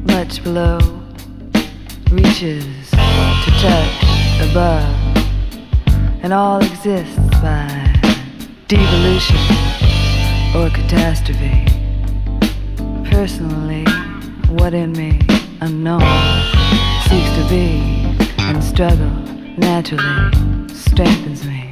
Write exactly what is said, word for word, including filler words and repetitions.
much below, reaches to touch above, and all exists by devolution or catastrophe. Personally, what in me, unknown, seeks to be and struggle naturally strengthens me.